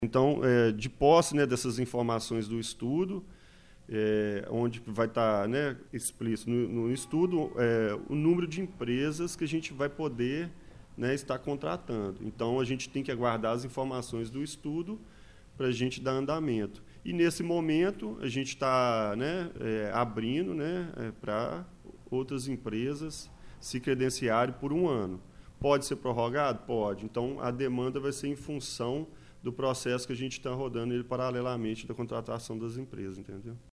Então, de posse, né, dessas informações do estudo, onde vai estar, né, explícito no estudo o número de empresas que a gente vai poder, né, estar contratando. Então, a gente tem que aguardar as informações do estudo para a gente dar andamento. E, nesse momento, a gente está, né, abrindo, né, para outras empresas se credenciarem por 1 ano. Pode ser prorrogado? Pode. Então, a demanda vai ser em função do processo que a gente está rodando ele paralelamente da contratação das empresas, entendeu?